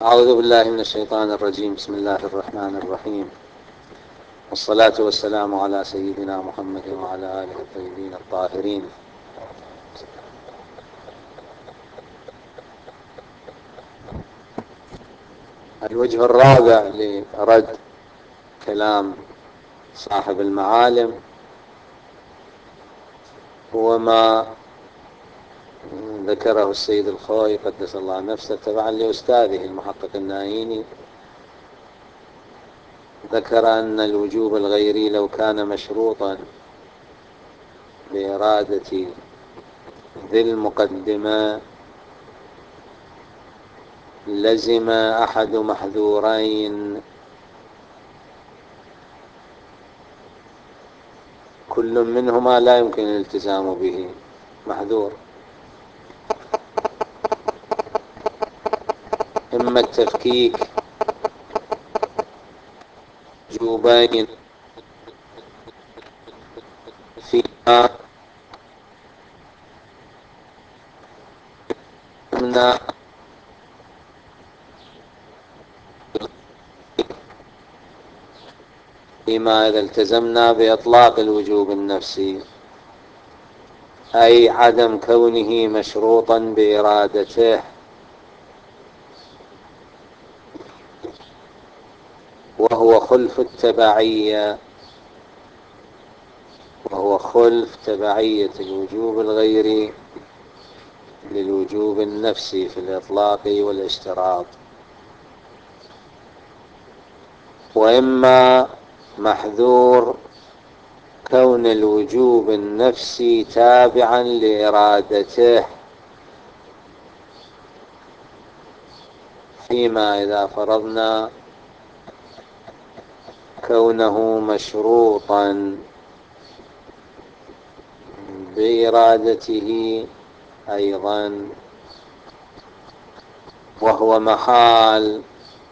أعوذ بالله من الشيطان الرجيم. بسم الله الرحمن الرحيم، والصلاة والسلام على سيدنا محمد وعلى آله الطيبين الطاهرين. الوجه الرابع لرد كلام صاحب المعالم هو ما ذكره السيد الخوئي قدس الله نفسه تبعا لأستاذه المحقق النايني. ذكر أن الوجوب الغيري لو كان مشروطا بإرادة ذي المقدمة لزم أحد محذورين، كل منهما لا يمكن الالتزام به. محذور: إما التفكيك وجوبين فيما يمنع فيما إذا التزمنا بإطلاق الوجوب النفسي، أي عدم كونه مشروطا بإرادته، وهو خلف التبعية، وهو خلف تبعية الوجوب الغيري للوجوب النفسي في الإطلاق والاشتراط. وإما محذور كون الوجوب النفسي تابعا لإرادته، فيما إذا فرضنا كونه مشروطا بإرادته أيضا، وهو محال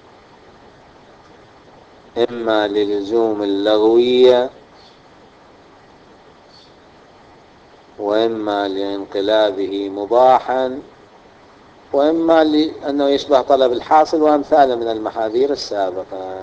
إما للزوم اللغوية وإما لانقلابه مباحا وإما لأنه يشبه طلب الحاصل وأمثاله من المحاذير السابقة.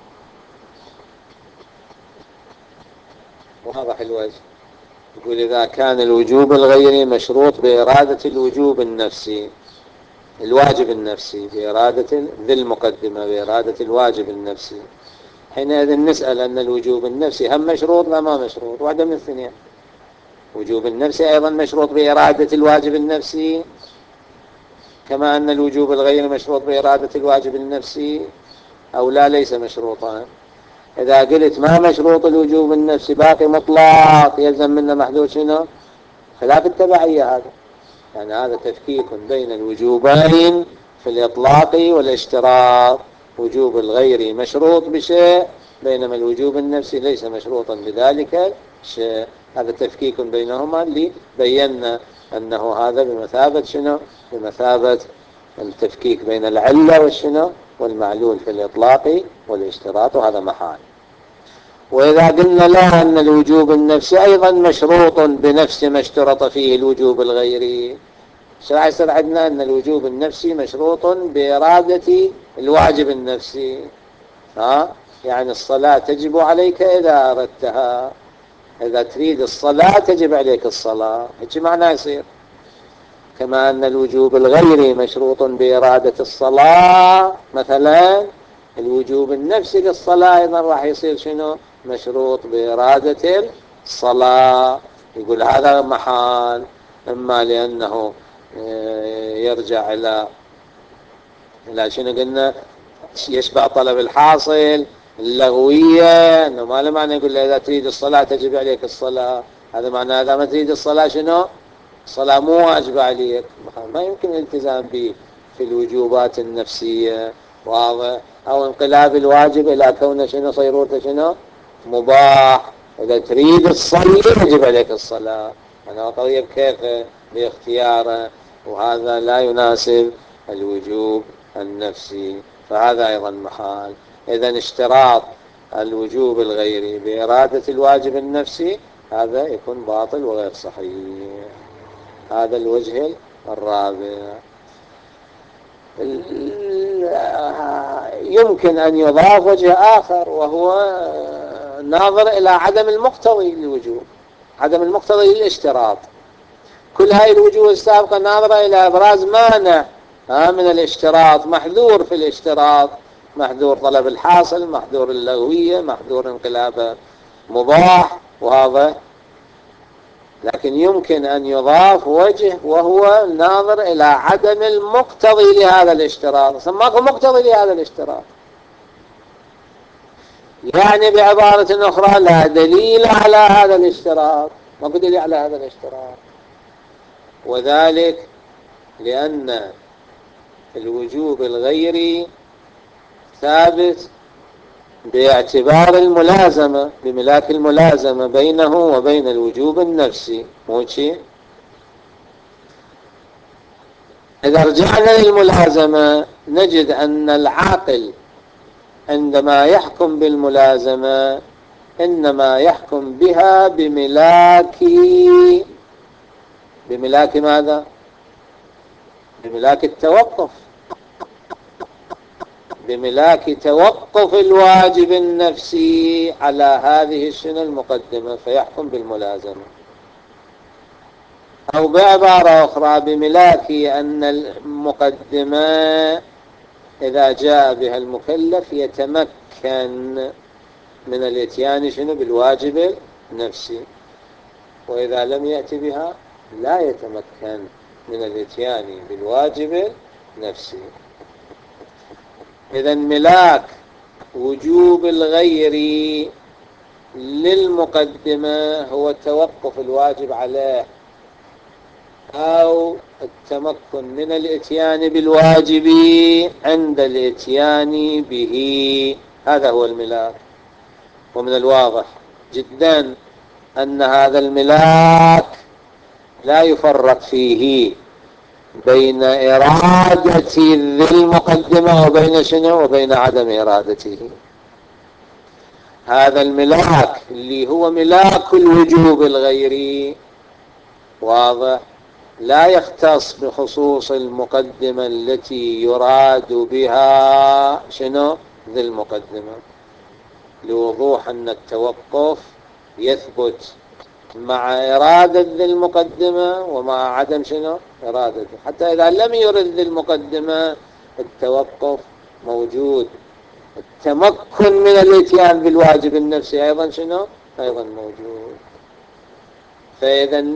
واضح الوجه؟ يقول إذا كان الوجوب الغيري مشروط بإرادة الوجوب النفسي، الواجب النفسي، بإرادة ذي المقدمة بإرادة الواجب النفسي، حينئذ نسأل أن الوجوب النفسي هم مشروط لا ما مشروط؟ واحدة من الاثنين. وجوب النفسي أيضا مشروط بإرادة الواجب النفسي، كما أن الوجوب الغيري مشروط بإرادة الواجب النفسي، أو لا ليس مشروطا. إذا قلت ما مشروط الوجوب النفسي باقي مطلق، يلزم منه محذور شنو؟ خلاف التبعية. هذا يعني هذا تفكيك بين الوجوبين في الإطلاق والاشتراط. وجوب الغيري مشروط بشيء بينما الوجوب النفسي ليس مشروطا بذلك الشيء. هذا تفكيك بينهما اللي بينا أنه هذا بمثابة شنو؟ بمثابة التفكيك بين العلة والشنو؟ والمعلول في الإطلاق والاشتراط، وهذا محال. وإذا قلنا لا أن الوجوب النفسي أيضا مشروط بنفس ما اشترط فيه الوجوب الغيري، شرع يصير عندنا أن الوجوب النفسي مشروط بإرادة الواجب النفسي. يعني الصلاة تجب عليك إذا أردتها، إذا تريد الصلاة تجب عليك الصلاة، هيك معناه يصير. كما أن الوجوب الغيري مشروط بإرادة الصلاة، مثلا الوجوب النفسي للصلاة أيضا راح يصير شنو؟ مشروط بإرادة الصلاة. يقول هذا محال، إما لأنه يرجع إلى شنو قلنا؟ يشبع طلب الحاصل اللغوية، أنه ما له معنى يقول له إذا تريد الصلاة تجب عليك الصلاة. هذا معناه إذا ما تريد الصلاة شنو؟ الصلاة مو واجبة عليك، ما يمكن الالتزام به في الوجوبات النفسية. واضح؟ أو انقلاب الواجب إلى كونه شنو؟ صيرورته شنو؟ مباح. إذا تريد الصلاة يجب عليك الصلاة. أنا قضية بكيفه باختياره، وهذا لا يناسب الوجوب النفسي، فهذا أيضا محال. إذا اشتراط الوجوب الغيري بإرادة الواجب النفسي هذا يكون باطل وغير صحيح. هذا الوجه الرابع. يمكن أن يضاف وجه آخر، وهو ناظر إلى عدم المقتضي للوجوب، عدم المقتضي للاشتراط. كل هذه الوجوه السابقة ناظرة إلى إبراز مانع من الاشتراط، محذور في الاشتراط، محذور طلب الحاصل، محذور اللغوية، محذور انقلاب مباح، وهذا. لكن يمكن أن يضاف وجه وهو ناظر إلى عدم المقتضي لهذا الاشتراط. سماكم مقتضي لهذا الاشتراط، يعني بعبارة أخرى لا دليل على هذا الاشتراط، ما دليل على هذا الاشتراط. وذلك لأن الوجوب الغيري ثابت باعتبار الملازمة، بملاك الملازمة بينه وبين الوجوب النفسي، مو شيء. إذا رجعنا للملازمة نجد أن العاقل عندما يحكم بالملازمة إنما يحكم بها بملاك ماذا؟ بملاك التوقف، بملاك توقف الواجب النفسي على هذه السنة المقدمة، فيحكم بالملازمة. أو بعبارة أخرى بملاك أن المقدمة إذا جاء بها المكلف يتمكن من الاتيان بالواجب النفسي، وإذا لم يأتي بها لا يتمكن من الاتيان بالواجب النفسي. إذن ملاك وجوب الغير للمقدمة هو توقف الواجب عليه أو التمكن من الاتيان بالواجب عند الاتيان به، هذا هو الملاك. ومن الواضح جدا أن هذا الملاك لا يفرق فيه بين إرادة ذي المقدمة وبين شنو؟ وبين عدم إرادته. هذا الملاك اللي هو ملاك الوجوب الغيري واضح، لا يختص بخصوص المقدمة التي يراد بها شنو؟ ذي المقدمة، لوضوح أن التوقف يثبت مع إرادة ذي المقدمة ومع عدم شنو؟ إرادته. حتى إذا لم يرد ذي المقدمة التوقف موجود، التمكن من الاتيان بالواجب النفسي أيضا شنو؟ أيضا موجود. فإذا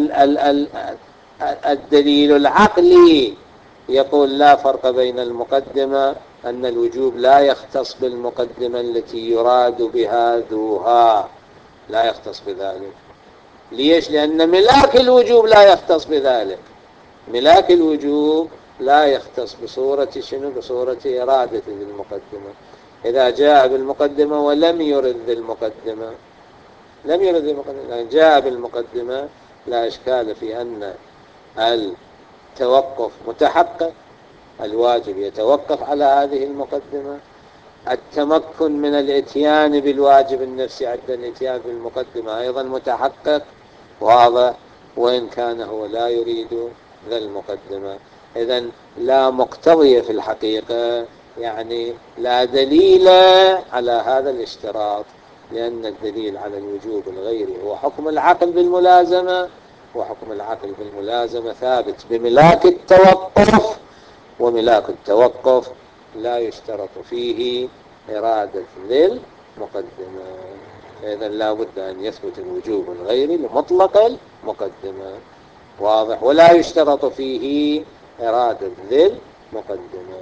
الدليل العقلي يقول لا فرق بين المقدمة، أن الوجوب لا يختص بالمقدمة التي يراد بها ذوها، لا يختص بذلك. ليش؟ لأن ملاك الوجوب لا يختص بذلك. ملاك الوجوب لا يختص بصورة شنو؟ بصورة إرادة المقدمة. إذا جاء بالمقدمة ولم يرد المقدمة، لم يرد المقدمة، جاء بالمقدمة لا إشكال في أن التوقف متحقق، الواجب يتوقف على هذه المقدمة، التمكن من الاتيان بالواجب النفسي عند الاتيان بالمقدمة أيضا متحقق، واضح، وإن كان هو لا يريد ذا المقدمة. إذن لا مقتضي في الحقيقة، يعني لا دليل على هذا الاشتراط، لأن الدليل على الوجوب الغيري هو حكم العقل بالملازمة، وحكم العقل بالملازمة ثابت بملاك التوقف، وملاك التوقف لا يشترط فيه إرادة للمقدمة. إذن لا بد أن يثبت الوجوب الغيري لمطلق المقدمة، واضح، ولا يشترط فيه إرادة للمقدمة.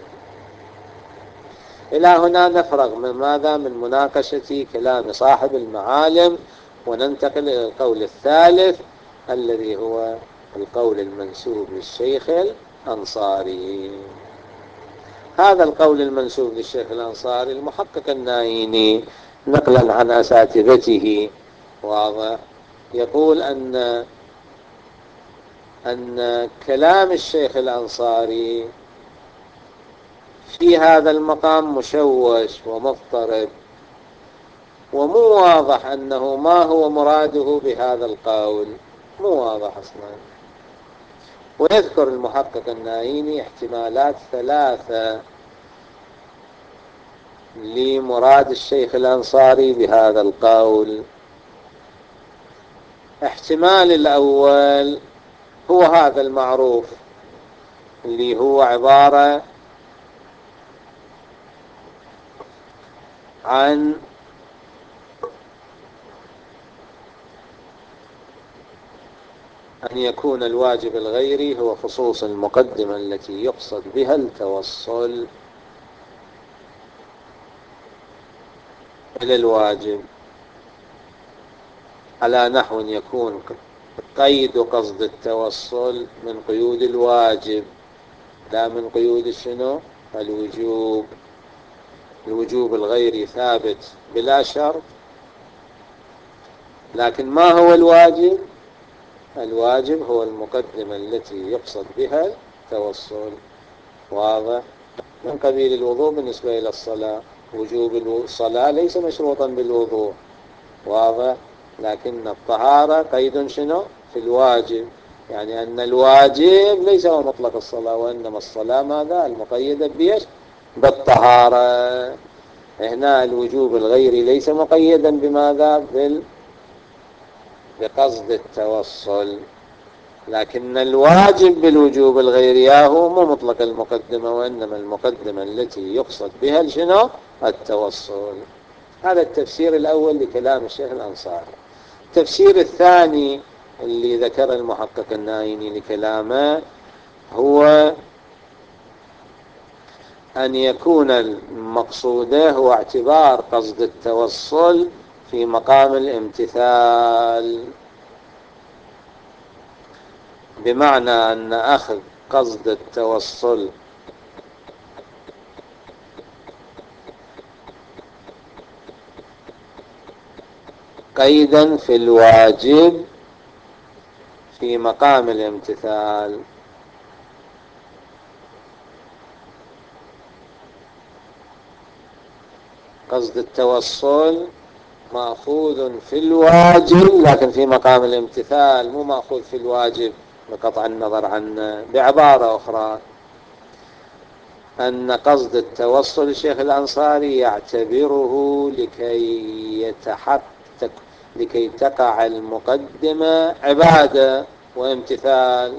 إلى هنا نفرغ من ماذا؟ من مناقشة كلام صاحب المعالم، وننتقل إلى القول الثالث الذي هو القول المنسوب للشيخ الأنصاري. هذا القول المنسوب للشيخ الأنصاري المحقق النايني نقلا عن أساتذته، واضح، يقول أن كلام الشيخ الأنصاري في هذا المقام مشوش ومضطرب، ومو واضح أنه ما هو مراده بهذا القول، مو واضح أصلا. ويذكر المحقق النايني احتمالات ثلاثة لمراد الشيخ الأنصاري بهذا القول؟ احتمال الأول هو هذا المعروف، اللي هو عبارة عن أن يكون الواجب الغيري هو خصوص المقدمة التي يقصد بها التوصل إلى الواجب، على نحو يكون قيد قصد التوصل من قيود الواجب لا من قيود شنو؟ الوجوب. الوجوب الغيري ثابت بلا شرط، لكن ما هو الواجب؟ الواجب هو المقدمة التي يقصد بها التوصل. واضح؟ من قبيل الوضوء بالنسبة إلى الصلاة، وجوب الصلاة ليس مشروطا بالوضوء، واضح؟ لكن الطهارة قيد شنو؟ في الواجب، يعني أن الواجب ليس هو مطلق الصلاة، وإنما الصلاة ماذا؟ المقيدة بيش؟ بالطهارة. هنا الوجوب الغيري ليس مقيدا بماذا؟ بقصد التوصل، لكن الواجب بالوجوب الغيري هو مو مطلق المقدمة، وإنما المقدمة التي يقصد بها شنو؟ التوصل. هذا التفسير الأول لكلام الشيخ الأنصاري. التفسير الثاني اللي ذكر المحقق النايني لكلامه هو أن يكون المقصود هو اعتبار قصد التوصل في مقام الامتثال، بمعنى أن أخذ قصد التوصل قيدا في الواجب في مقام الامتثال. قصد التوصل مأخوذ في الواجب لكن في مقام الامتثال، مو مأخوذ في الواجب بقطع النظر عنه. بعبارة أخرى، أن قصد التوصل الشيخ الأنصاري يعتبره لكي تقع المقدمة عبادة وامتثال،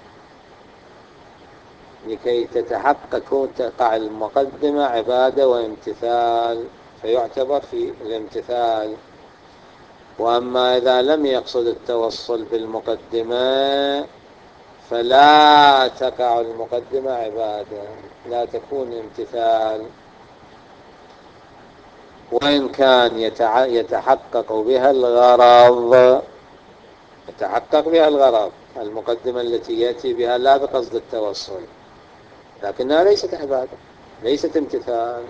لكي تتحقق تقع المقدمة عبادة وامتثال، فيعتبر في الامتثال. وأما إذا لم يقصد التوصل بالمقدمة فلا تقع المقدمة عبادة، لا تكون امتثال، وإن كان يتحقق بها الغرض، يتحقق بها الغرض المقدمة التي يأتي بها لا بقصد التوصل، لكنها ليست عبادة، ليست امتثال.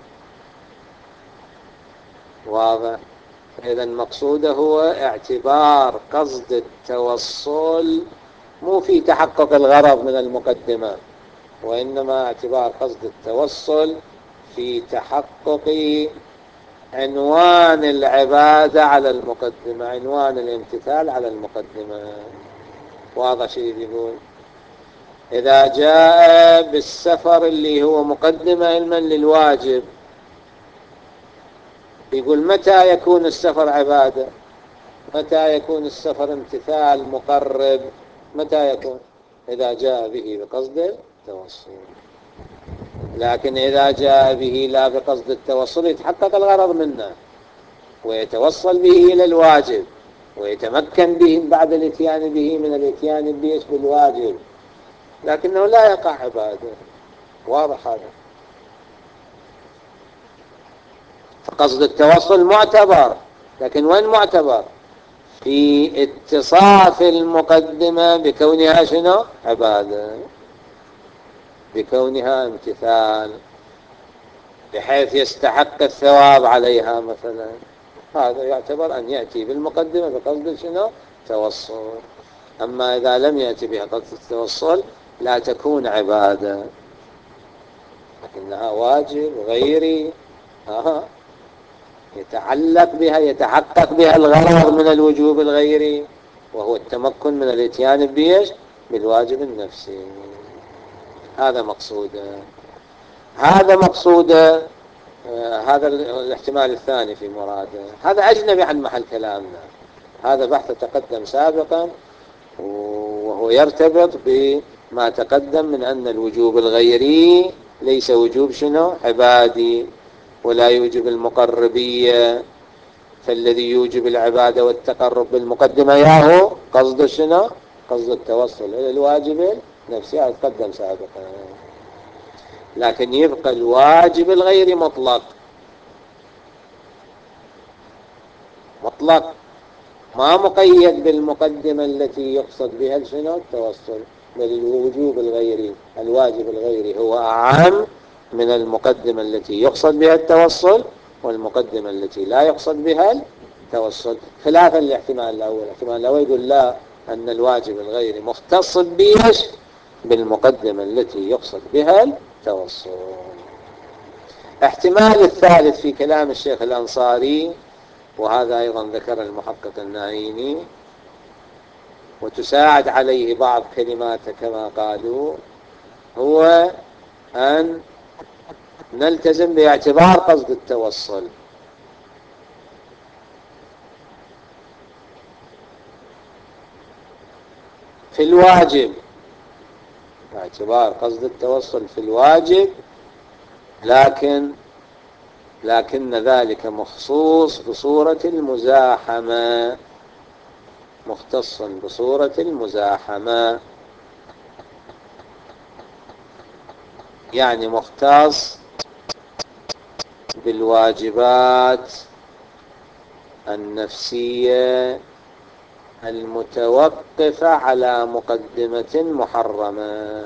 واضح؟ إذا المقصود هو اعتبار قصد التوصل مو في تحقق الغرض من المقدمة، وإنما اعتبار قصد التوصل في تحقق عنوان العبادة على المقدمة، عنوان الامتثال على المقدمة. واضح شيء يقول؟ إذا جاء بالسفر اللي هو مقدمة علما للواجب، يقول متى يكون السفر عبادة؟ متى يكون السفر امتثال مقرب؟ متى يكون؟ إذا جاء به بقصد التوصل. لكن إذا جاء به لا بقصد التوصل يتحقق الغرض منه ويتوصل به إلى الواجب ويتمكن به بعد الاتيان به من الاتيان به بالواجب، لكنه لا يقع عبادة. واضح هذا؟ فقصد التوصل معتبر، لكن وين معتبر؟ في اتصاف المقدمة بكونها شنو؟ عبادة، بكونها امتثال، بحيث يستحق الثواب عليها مثلا. هذا يعتبر أن يأتي بالمقدمة بقصد شنو؟ توصل. أما إذا لم يأتي بها قصد التوصل لا تكون عبادة، لكنها واجب غيري يتعلق بها، يتحقق بها الغرض من الوجوب الغيري، وهو التمكن من الاتيان بيش؟ بالواجب النفسي. هذا مقصوده. هذا مقصوده هذا الاحتمال الثاني في مراده، هذا أجنبي عن محل كلامنا، هذا بحث تقدم سابقا وهو يرتبط بما تقدم من أن الوجوب الغيري ليس وجوب شنو عبادي ولا يوجب المقربية، فالذي يوجب العبادة والتقرب بالمقدمة ياهو قصد شنو قصد التوصل إلى الواجب نفسه، هذا تقدم سابقا. لكن يبقى الواجب الغيري مطلق، مطلق ما مقيد بالمقدمة التي يقصد بها شنو التوصل، بل الوجوب الغيري الواجب الغيري هو أعم من المقدمة التي يقصد بها التوصل والمقدمة التي لا يقصد بها التوصل، خلافا للاحتمال الأول. الاحتمال الأول يقول لا، أن الواجب الغيري مختص بيش بالمقدمة التي يقصد بها التوصل. احتمال الثالث في كلام الشيخ الأنصاري، وهذا أيضا ذكر المحقق النعيمي وتساعد عليه بعض كلماته كما قالوا، هو أن نلتزم باعتبار قصد التوصل. في الواجب باعتبار قصد التوصل في الواجب، لكن ذلك مخصوص بصورة المزاحمة، مختص بصورة المزاحمة، يعني مختص بالواجبات النفسية المتوقفة على مقدمة محرمة.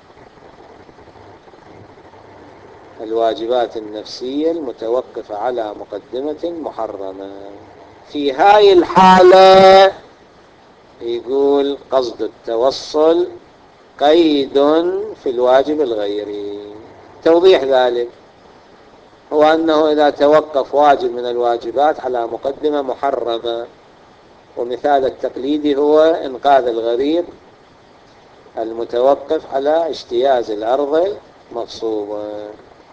الواجبات النفسية المتوقفة على مقدمة محرمة، في هاي الحالة يقول قصد التوصل قيد في الواجب الغيري. توضيح ذلك هو أنه إذا توقف واجب من الواجبات على مقدمة محرمة، ومثال التقليدي هو إنقاذ الغريق المتوقف على اجتياز الأرض المغصوبة،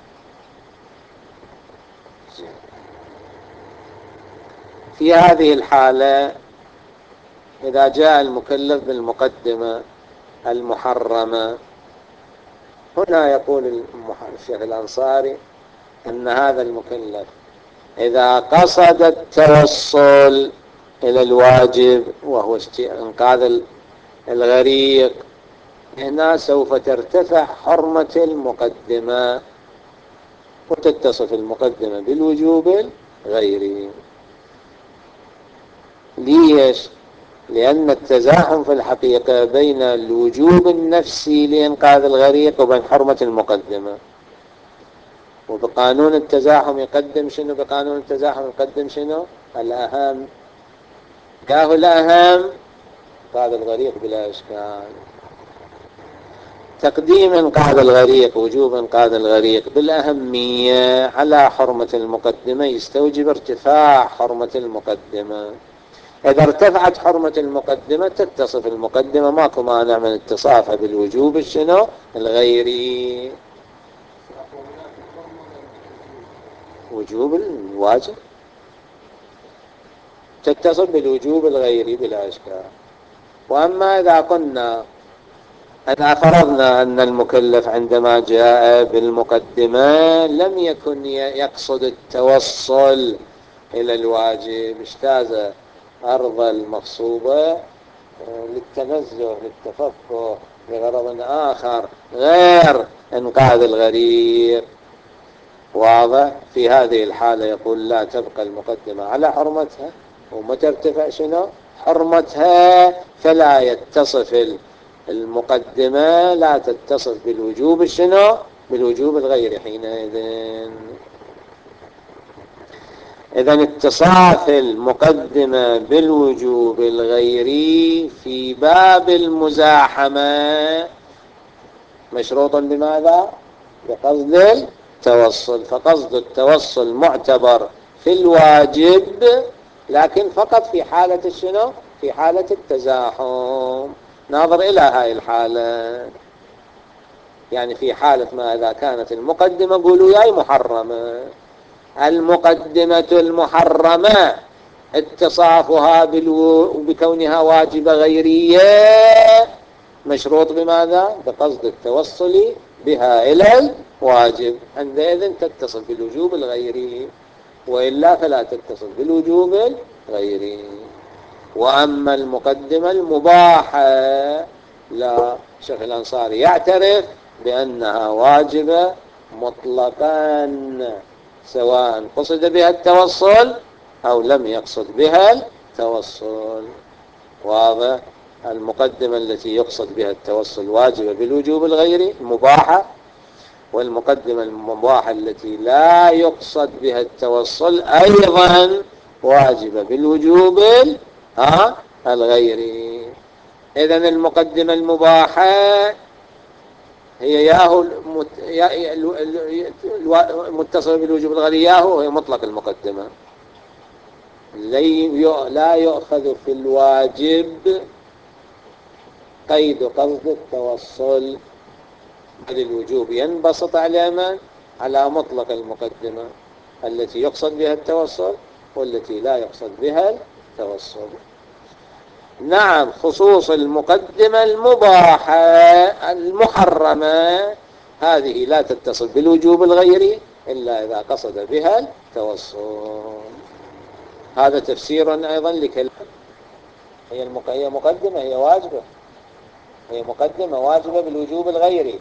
في هذه الحالة إذا جاء المكلف بالمقدمة المحرمة، هنا يقول الشيخ الأنصاري أن هذا المكلف إذا قصد التوصل إلى الواجب وهو إنقاذ الغريق، هنا سوف ترتفع حرمة المقدمة وتتصف المقدمة بالوجوب الغيري. ليش؟ لأن التزاحم في الحقيقة بين الوجوب النفسي لإنقاذ الغريق وبين حرمة المقدمة، وبقانون التزاحم يقدم شنو؟ بقانون التزاحم يقدم شنو؟ الأهم، كاه الأهم إنقاذ الغريق بلا إشكال. تقديم إنقاذ الغريق، وجوب إنقاذ الغريق بالأهمية على حرمة المقدمة يستوجب ارتفاع حرمة المقدمة. إذا ارتفعت حرمة المقدمة تتصف المقدمة، ماكو مانع من اتصافها بالوجوب الشنو الغيري، وجوب الواجب تتصف بالوجوب الغيري بلا إشكال. وأما إذا فرضنا أن المكلف عندما جاء بالمقدمة لم يكن يقصد التوصل إلى الواجب، اجتاز أرض المغصوبة للتنزه للتفقه لغرض آخر غير إنقاذ الغريق، واضح؟ في هذه الحالة يقول لا، تبقى المقدمة على حرمتها، وما ترتفع شنو حرمتها، فلا يتصف المقدمة لا تتصف بالوجوب شنو بالوجوب الغيري حينئذ. إذن اتصاف المقدمة بالوجوب الغيري في باب المزاحمة مشروط بماذا؟ بقصد التوصل، فقصد التوصل معتبر في الواجب، لكن فقط في حالة شنو؟ في حالة التزاحم. ناظر إلى هاي الحالة، يعني في حالة ما إذا كانت المقدمة قولوا ياي محرمة المقدمة المحرمة اتصافها بكونها واجبة غيرية مشروط بماذا؟ بقصد التوصل بها إلى الواجب، عندئذ تتصل بالوجوب الغيري، وإلا فلا تتصل بالوجوب الغيري. وأما المقدمة المباحة لا، شيخ الأنصاري يعترف بأنها واجبة مطلقا، سواء قصد بها التوصل أو لم يقصد بها التوصل. واضح؟ المقدمة التي يقصد بها التوصل واجبة بالوجوب الغيري المباحة، والمقدمة المباحة التي لا يقصد بها التوصل أيضا واجبة بالوجوب الغيري. إذن المقدمة المباحة هي ياهو المتصلة بالوجوب الغيري، ياهو هي مطلق المقدمة، لا يؤخذ في الواجب قيد قصد التوصل، بل الوجوب ينبسط على مطلق المقدمة التي يقصد بها التوصل والتي لا يقصد بها التوصل. نعم، خصوص المقدمة المباحة المحرمة هذه لا تتصل بالوجوب الغيري إلا إذا قصد بها التوصل. هذا تفسير أيضا لكلمة هي مقدمة، هي واجبة، هي مقدمة واجبة بالوجوب الغيري.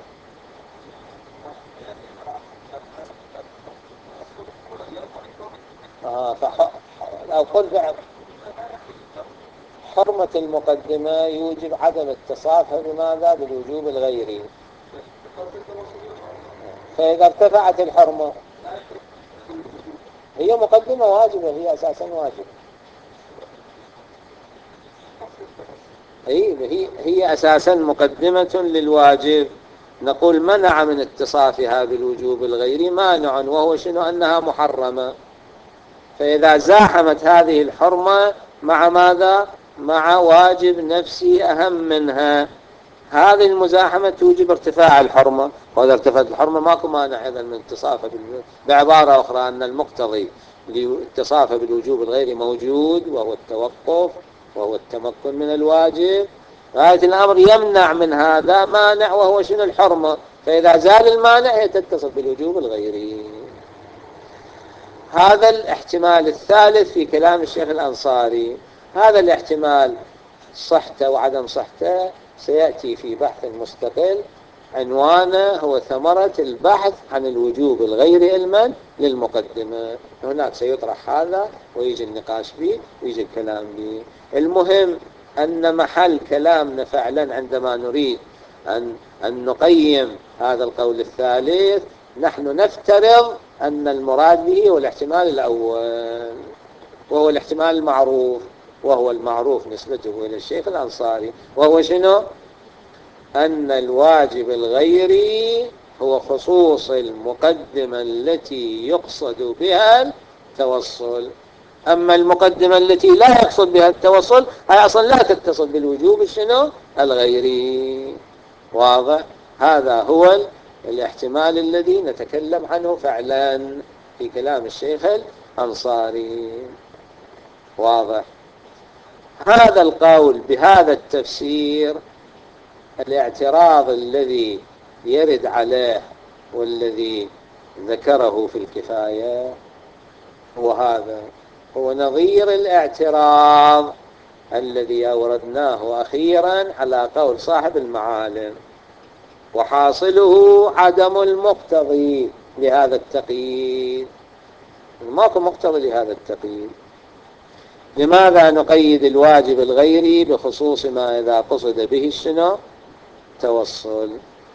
أو قل حرمة المقدمة يوجب عدم اتصافها بماذا؟ بالوجوب الغيري. فإذا ارتفعت الحرمة هي مقدمة واجبة، هي أساسا واجبة. هي أساسا مقدمة للواجب. نقول منع من اتصافها بالوجوب الغيري مانع، وهو شنو؟ أنها محرمة. فإذا زاحمت هذه الحرمة مع ماذا؟ مع واجب نفسي أهم منها، هذه المزاحمة توجب ارتفاع الحرمة، وإذا ارتفعت الحرمة ماكو مانع إذن من اتصافه بعبارة أخرى أن المقتضي لاتصافه بالوجوب الغيري موجود، وهو التوقف وهو التمكن من الواجب. غاية الأمر يمنع من هذا مانع، وهو شنو؟ الحرمة. فإذا زال المانع هي تتصف بالوجوب الغيري. هذا الاحتمال الثالث في كلام الشيخ الأنصاري. هذا الاحتمال صحته وعدم صحته سيأتي في بحث مستقل، عنوانه هو ثمرة البحث عن الوجوب الغير علما للمقدمة. هناك سيطرح هذا ويجي النقاش به ويجي الكلام به. المهم أن محل كلامنا فعلا عندما نريد أن نقيم هذا القول الثالث، نحن نفترض أن المراد به هو الاحتمال الأول، وهو الاحتمال المعروف، وهو المعروف نسبته إلى الشيخ الأنصاري، وهو شنو؟ أن الواجب الغيري هو خصوص المقدمة التي يقصد بها التوصل. أما المقدمة التي لا يقصد بها التوصل هي أصلا لا تتصل بالوجوب شنو؟ الغيري. واضح؟ هذا هو الاحتمال الذي نتكلم عنه فعلا في كلام الشيخ الأنصاري. واضح؟ هذا القول بهذا التفسير، الاعتراض الذي يرد عليه والذي ذكره في الكفاية هو هذا، هو نظير الاعتراض الذي أوردناه أخيرا على قول صاحب المعالم، وحاصله عدم المقتضي لهذا التقييد. ماكو مقتضي لهذا التقييد. لماذا نقيد الواجب الغيري بخصوص ما إذا قصد به الشنو؟ توصل.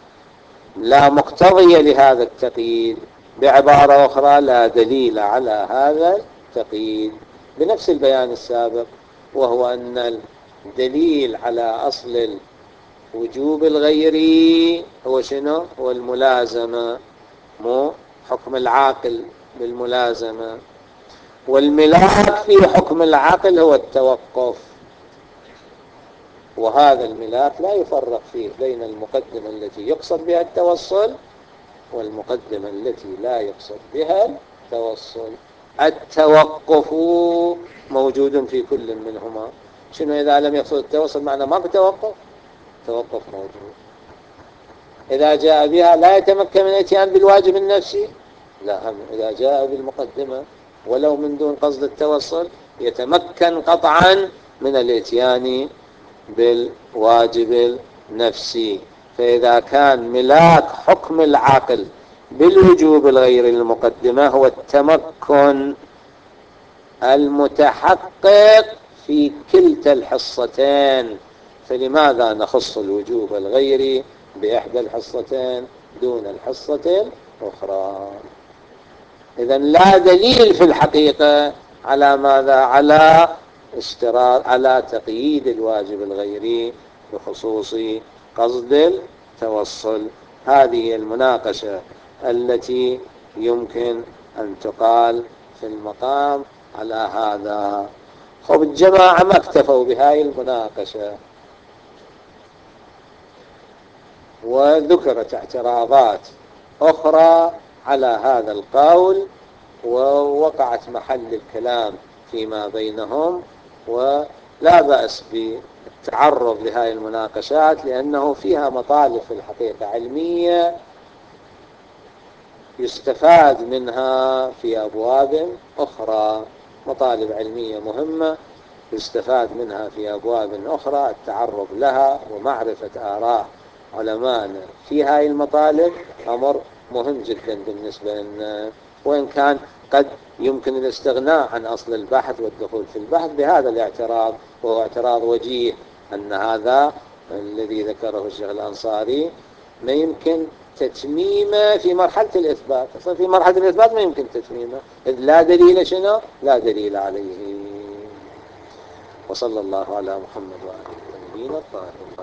لا مقتضي لهذا التقييد. بعبارة أخرى لا دليل على هذا التقييد بنفس البيان السابق، وهو أن الدليل على أصل الوجوب الغيري هو شنو؟ هو الملازمة، مو حكم العاقل بالملازمة، والملاك في حكم العقل هو التوقف. وهذا الملاك لا يفرق فيه بين المقدمة التي يقصد بها التوصل والمقدمة التي لا يقصد بها التوصل. التوقف موجود في كل منهما. شنو إذا لم يقصد التوصل؟ معنى ما بتوقف. توقف موجود. إذا جاء بها لا يتمكن من الاتيان بالواجب النفسي. لا، هم إذا جاء بالمقدمة ولو من دون قصد التوصل يتمكن قطعا من الاتيان بالواجب النفسي. فإذا كان ملاك حكم العقل بالوجوب الغير المقدمة هو التمكن المتحقق في كلتا الحصتين، فلماذا نخص الوجوب الغيري بإحدى الحصتين دون الحصة الأخرى؟ إذن لا دليل في الحقيقة على ماذا؟ على اشتراط، على تقييد الواجب الغيري بخصوص قصد التوصل. هذه المناقشة التي يمكن أن تقال في المقام على هذا. خب الجماعة ما اكتفوا بهاي المناقشة، وذكرت اعتراضات أخرى على هذا القول، ووقعت محل الكلام فيما بينهم. ولا بأس بالتعرض لهذه المناقشات لأنه فيها مطالب في الحقيقة علمية يستفاد منها في أبواب أخرى، مطالب علمية مهمة يستفاد منها في أبواب أخرى. التعرض لها ومعرفة آراء علماء في هذه المطالب أمر مهم جدا بالنسبة لنا، وإن كان قد يمكن الاستغناء عن أصل البحث والدخول في البحث بهذا الاعتراض، وهو اعتراض وجيه أن هذا الذي ذكره الشيخ الأنصاري ما يمكن تتميمه في مرحلة الإثبات. أصلا في مرحلة الإثبات ما يمكن تتميمه، إذ لا دليل شنو؟ لا دليل عليه. وصلى الله على محمد وآله الطيبين الطاهرين.